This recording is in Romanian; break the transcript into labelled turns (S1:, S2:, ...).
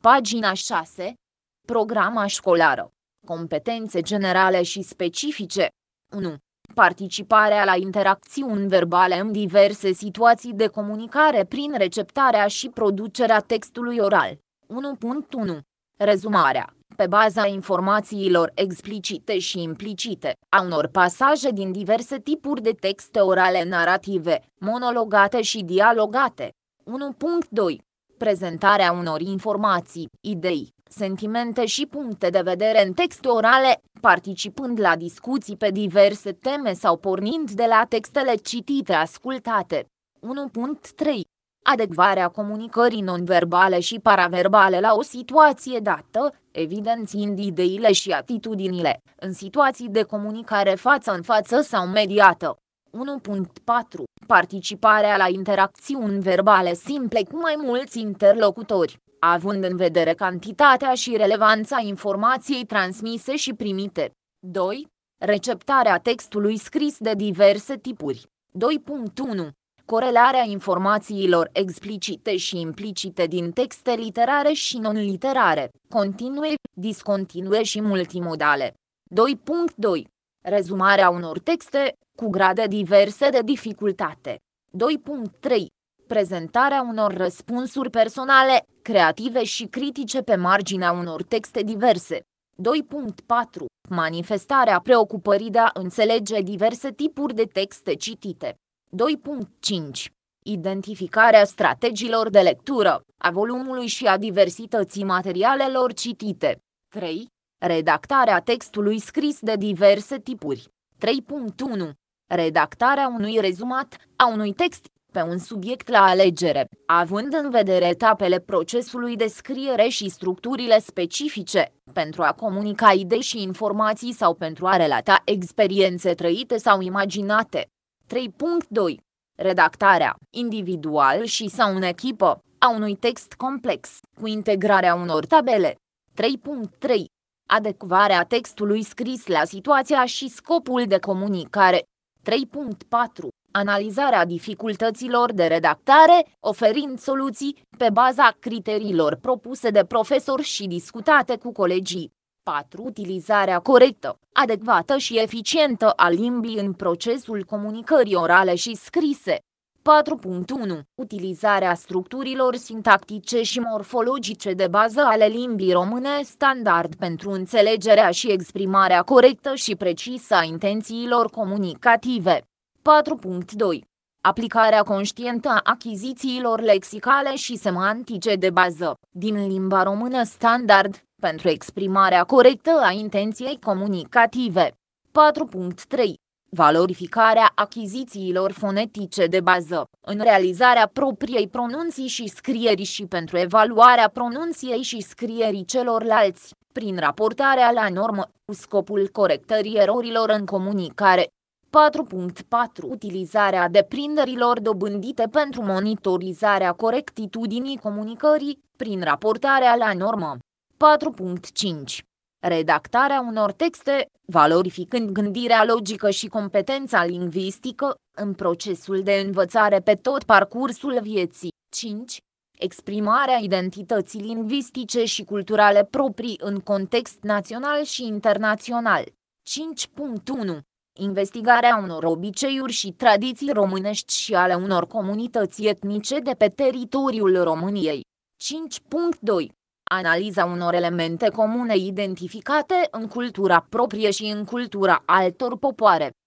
S1: Pagina 6. Programa școlară. Competențe generale și specifice. 1. Participarea la interacțiuni verbale în diverse situații de comunicare prin receptarea și producerea textului oral. 1.1. Rezumarea, pe baza informațiilor explicite și implicite, a unor pasaje din diverse tipuri de texte orale narrative, monologate și dialogate. 1.2. Prezentarea unor informații, idei, sentimente și puncte de vedere în texte orale, participând la discuții pe diverse teme sau pornind de la textele citite ascultate. 1.3. Adecvarea comunicării non-verbale și paraverbale la o situație dată, evidențiind ideile și atitudinile, în situații de comunicare față în față sau mediată. 1.4. Participarea la interacțiuni verbale simple cu mai mulți interlocutori, având în vedere cantitatea și relevanța informației transmise și primite. 2. Receptarea textului scris de diverse tipuri. 2.1. Corelarea informațiilor explicite și implicite din texte literare și non-literare, continue, discontinue și multimodale. 2.2. Rezumarea unor texte, cu grade diverse de dificultate. 2.3. Prezentarea unor răspunsuri personale, creative și critice pe marginea unor texte diverse. 2.4. Manifestarea preocupării de a înțelege diverse tipuri de texte citite. 2.5. Identificarea strategiilor de lectură, a volumului și a diversității materialelor citite. 3. Redactarea textului scris de diverse tipuri. 3.1. Redactarea unui rezumat, a unui text, pe un subiect la alegere, având în vedere etapele procesului de scriere și structurile specifice, pentru a comunica idei și informații sau pentru a relata experiențe trăite sau imaginate. 3.2. Redactarea, individual și sau în echipă, a unui text complex, cu integrarea unor tabele. 3.3. Adecvarea textului scris la situația și scopul de comunicare. 3.4. Analizarea dificultăților de redactare, oferind soluții, pe baza criteriilor propuse de profesor și discutate cu colegii. 4. Utilizarea corectă, adecvată și eficientă a limbii în procesul comunicării orale și scrise. 4.1. Utilizarea structurilor sintactice și morfologice de bază ale limbii române standard pentru înțelegerea și exprimarea corectă și precisă a intențiilor comunicative. 4.2. Aplicarea conștientă a achizițiilor lexicale și semantice de bază, din limba română standard, pentru exprimarea corectă a intenției comunicative. 4.3. Valorificarea achizițiilor fonetice de bază, în realizarea propriei pronunții și scrierii și pentru evaluarea pronunției și scrierii celorlalți, prin raportarea la normă, cu scopul corectării erorilor în comunicare. 4.4. Utilizarea deprinderilor dobândite pentru monitorizarea corectitudinii comunicării, prin raportarea la normă. 4.5. Redactarea unor texte, valorificând gândirea logică și competența lingvistică, în procesul de învățare pe tot parcursul vieții. 5. Exprimarea identității lingvistice și culturale proprii în context național și internațional. 5.1. Investigarea unor obiceiuri și tradiții românești și ale unor comunități etnice de pe teritoriul României. 5.2. Analiza unor elemente comune identificate în cultura proprie și în cultura altor popoare.